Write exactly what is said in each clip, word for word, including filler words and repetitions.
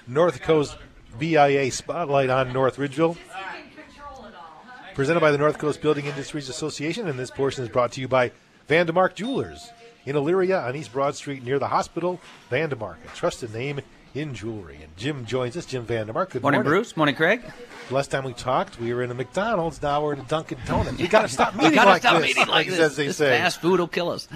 North Coast B I A Spotlight on North Ridgeville, presented by the North Coast Building Industries Association, and this portion is brought to you by Vandemark Jewelers in Elyria on East Broad Street near the hospital. Vandemark, a trusted name in jewelry. And Jim joins us, Jim Vandemark. Good morning. Morning, Bruce. Morning, Craig. Last time we talked, we were in a McDonald's. Now we're in a Dunkin' Donuts. We got to stop We meeting gotta like stop this, meeting like this. as they This say. fast food will kill us.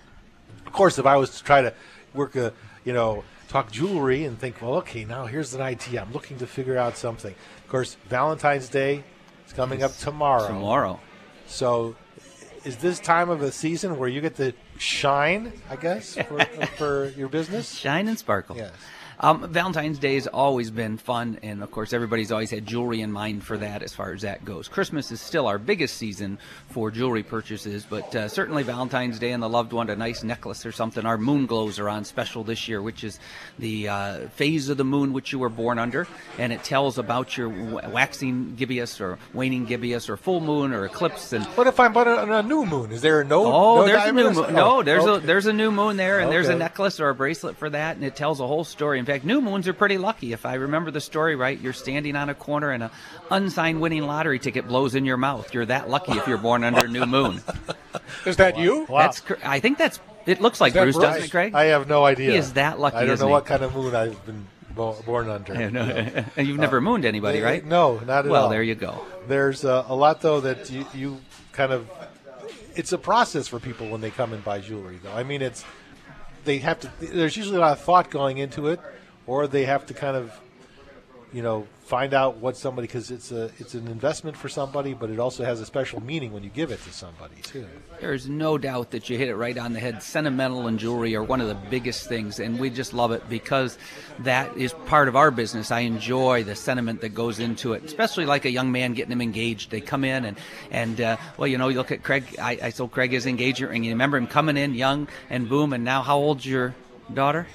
Of course, if I was to try to work a, you know, talk jewelry and think, well, okay, now here's an idea. I'm looking to figure out something. Of course, Valentine's Day is coming up tomorrow. Tomorrow. So is this time of a season where you get to shine, I guess, for, for your business? Shine and sparkle. Yes. Um, Valentine's Day has always been fun, and of course everybody's always had jewelry in mind for that as far as that goes. Christmas is still our biggest season for jewelry purchases, but uh, certainly Valentine's Day and the loved one, a nice necklace or something. Our moon glows are on special this year, which is the uh, phase of the moon which you were born under, and it tells about your waxing gibbous or waning gibbous or full moon or eclipse. And What if I'm on a, on a new moon? Is there a no? Oh, no there's a new diamonds? moon. No, Oh, there's okay. a there's a new moon there, and there's a Okay. necklace or a bracelet for that, and it tells a whole story. In fact, new moons are pretty lucky. If I remember the story right, you're standing on a corner and a unsigned winning lottery ticket blows in your mouth. You're that lucky if you're born under a new moon. Is that you? Wow. That's cr- I think that's it. Looks like that Bruce, Bruce? doesn't it, Craig? I have no idea. He is that lucky, I don't isn't know he? what kind of moon I've been bo- born under. Yeah, no, and you've never mooned anybody, right? No, not at Well, all. there you go. There's uh, a lot, though, that you, you kind of – it's a process for people when they come and buy jewelry, though. I mean, it's – they have to – there's usually a lot of thought going into it, or they have to kind of, you know, find out what somebody – because it's a it's an investment for somebody, but it also has a special meaning when you give it to somebody, too. There's no doubt that you hit it right on the head. Sentimental and jewelry are one of the biggest things, and we just love it because that is part of our business. I enjoy the sentiment that goes into it, especially like a young man getting him engaged. They come in and, and uh, well, you know, you look at Craig. I, I sold Craig his engagement ring. You remember him coming in young and boom, and now how old's your daughter?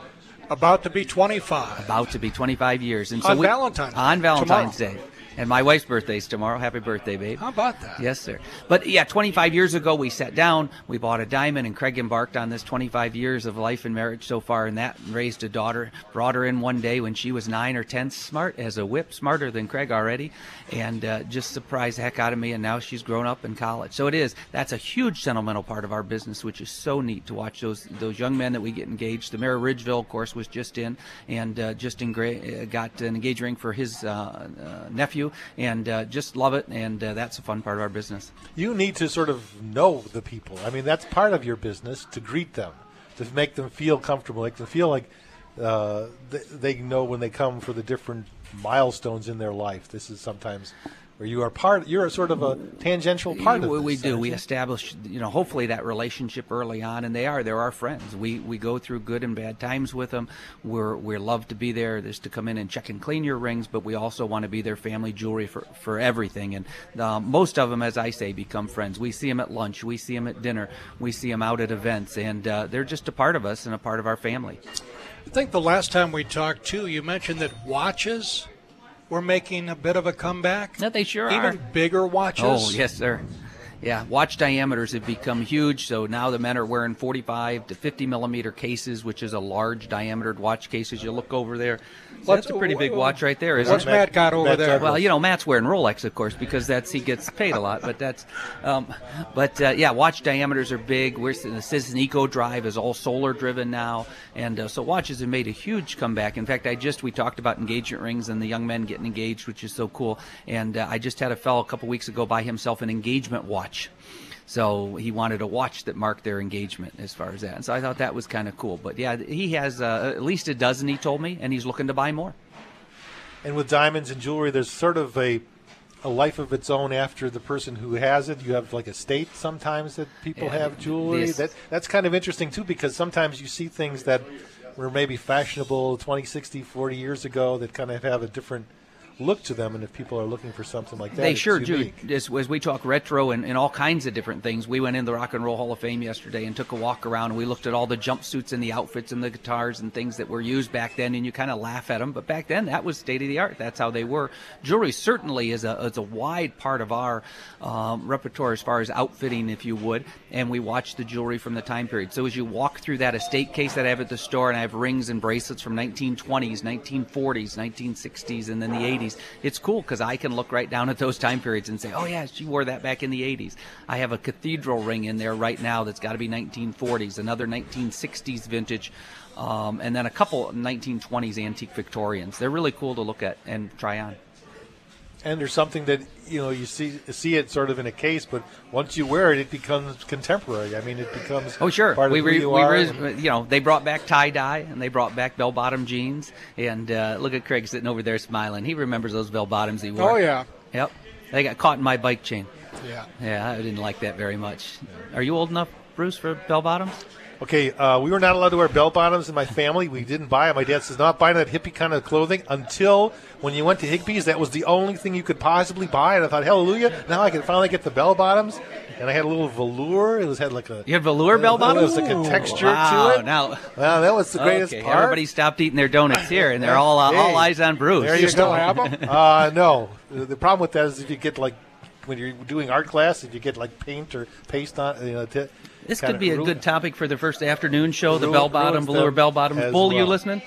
About to be twenty-five. About to be twenty-five years. And so On we, Valentine's Day. On Valentine's Tomorrow. Day. And my wife's birthday's tomorrow. Happy birthday, babe. How about that? Yes, sir. But yeah, twenty-five years ago, we sat down, we bought a diamond, and Craig embarked on this twenty-five years of life and marriage so far, and that raised a daughter, brought her in one day when she was nine or ten, smart as a whip, smarter than Craig already, and uh, just surprised the heck out of me, and now she's grown up in college. So it is, that's a huge sentimental part of our business, which is so neat to watch those those young men that we get engaged. The mayor of Ridgeville, of course, was just in, and uh, just engra- uh, got an engagement ring for his uh, uh, nephew, and uh, just love it, and uh, that's a fun part of our business. You need to sort of know the people. I mean, that's part of your business, to greet them, to make them feel comfortable, make them feel like uh, they, they know when they come for the different milestones in their life. This is sometimes where you are part, you're a sort of a tangential part of we, this. we do. aren't We you? establish, you know, hopefully that relationship early on, and they are. They're our friends. We we go through good and bad times with them. We're we're love to be there. There's to come in and check and clean your rings, but we also want to be their family jewelry for, for everything. And uh, most of them, as I say, become friends. We see them at lunch. We see them at dinner. We see them out at events, and uh, they're just a part of us and a part of our family. I think the last time we talked, too, you mentioned that watches were making a bit of a comeback. That they sure Even are. bigger watches. Oh, yes, sir. Yeah, watch diameters have become huge, so now the men are wearing forty-five to fifty millimeter cases, which is a large diametered watch case. As you look over there, so that's a pretty big watch right there, isn't What's it? Matt got over Matt there? Douglas. Well, you know, Matt's wearing Rolex, of course, because that's he gets paid a lot. But that's, um, but uh, yeah, watch diameters are big. We're the Citizen Eco Drive is all solar driven now, and uh, so watches have made a huge comeback. In fact, I just we talked about engagement rings and the young men getting engaged, which is so cool. And uh, I just had a fellow a couple weeks ago buy himself an engagement watch. So he wanted a watch that marked their engagement as far as that. And so I thought that was kind of cool. But yeah, he has uh, at least a dozen, he told me, and he's looking to buy more. And with diamonds and jewelry, there's sort of a a life of its own after the person who has it. You have like a state sometimes that people Yeah, have jewelry. this- That that's kind of interesting too, because sometimes you see things that were maybe fashionable twenty, sixty, forty years ago that kind of have a different look to them, and if people are looking for something like that, They it's sure do. unique. As, as we talk retro and, and all kinds of different things, we went in the Rock and Roll Hall of Fame yesterday and took a walk around, and we looked at all the jumpsuits and the outfits and the guitars and things that were used back then, and you kind of laugh at them. But back then, that was state of the art. That's how they were. Jewelry certainly is a, is a wide part of our um, repertoire as far as outfitting, if you would, and we watch the jewelry from the time period. So as you walk through that estate case that I have at the store, and I have rings and bracelets from nineteen twenties, nineteen forties, nineteen sixties, and then the eighties, it's cool because I can look right down at those time periods and say, oh yeah, she wore that back in the eighties. I have a cathedral ring in there right now that's got to be nineteen forties, another nineteen sixties vintage, um, and then a couple nineteen twenties antique Victorians. They're really cool to look at and try on. And there's something that, you know, you see see it sort of in a case, but once you wear it, it becomes contemporary. I mean, it becomes oh sure. part of we who re, you we are. re, and- you know, they brought back tie dye and they brought back bell bottom jeans. And uh, look at Craig sitting over there smiling. He remembers those bell bottoms he wore. Oh, yeah. Yep. They got caught in my bike chain. Yeah. Yeah, I didn't like that very much. Are you old enough, Bruce, for bell bottoms? Okay, uh, we were not allowed to wear bell bottoms in my family. We didn't buy it. My dad says not buying that hippie kind of clothing until when you went to Higbee's. That was the only thing you could possibly buy. And I thought, hallelujah, now I can finally get the bell bottoms. And I had a little velour. It was had like a You had velour bell There bottoms? was like a texture Wow, to it. now- Wow, that was the greatest okay, part. everybody stopped eating their donuts here, and they're all uh, all Hey, eyes on Bruce. There you You still go. have 'em? Uh, no. The the problem with that is if you get like when you're doing art class, if you get like paint or paste on, you know, t- This kinda could be a ru- good topic for the first afternoon show, the Ru- bell bottom, ruins velour them bell bottoms. as Bull, you well. listening?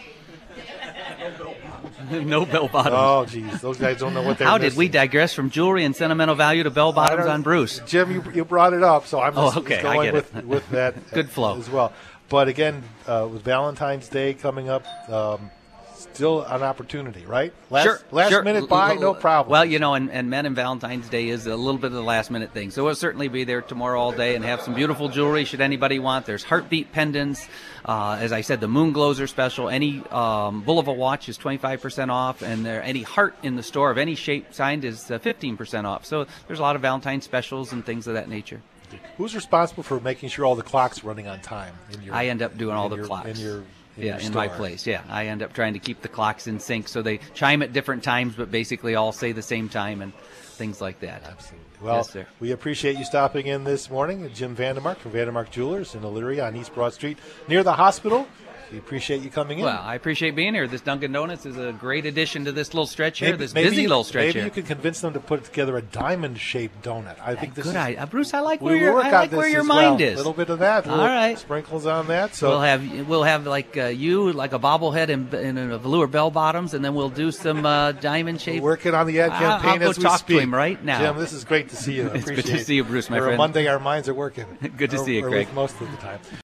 No bell bottoms. Oh, geez, those guys don't know what they're How did we missing. digress from jewelry and sentimental value to bell I bottoms don't- on Bruce? Jim, you, you brought it up, so I'm Oh, just, okay, just I going get with, it. with that Good flow. as well. But again, uh, with Valentine's Day coming up, um, still an opportunity, right? Last, sure, last sure. minute buy, no problem. Well, you know, and, and Men and Valentine's Day is a little bit of the last minute thing. So we'll certainly be there tomorrow all day and have some beautiful jewelry should anybody want. There's heartbeat pendants. Uh, as I said, the moon glows are special. Any um, Bulova watch is twenty-five percent off, and there any heart in the store of any shape signed is uh, fifteen percent off. So there's a lot of Valentine specials and things of that nature. Who's responsible for making sure all the clocks running on time? In your, I end up doing all in the your, clocks. in your in yeah, your in my store? place. Yeah, I end up trying to keep the clocks in sync so they chime at different times, but basically all say the same time and things like that. Absolutely. Well, Yes, sir. we appreciate you stopping in this morning. Jim Vandermark from Vandermark Jewelers in Elyria on East Broad Street near the hospital. We appreciate you coming in. Well, I appreciate being here. This Dunkin' Donuts is a great addition to this little stretch here, Maybe- this maybe busy you- little stretch Maybe here. you could convince them to put together a diamond-shaped donut. I think this Good is idea, Bruce. I like we where your work I on like this where your as mind well. is. A little bit of that. All little right. sprinkles on that. So We'll have we'll have like uh, you like a bobblehead and, and a velour bell bottoms, and then we'll do some uh, diamond we're shaped. working on the ad I'll- campaign I'll go as we talk to speak. him right now. Jim, this is great to see you. I It's good to appreciate it. see you, Bruce, my For a friend. Monday, our minds are working. Good to Or- see you, or at Craig. least most of the time.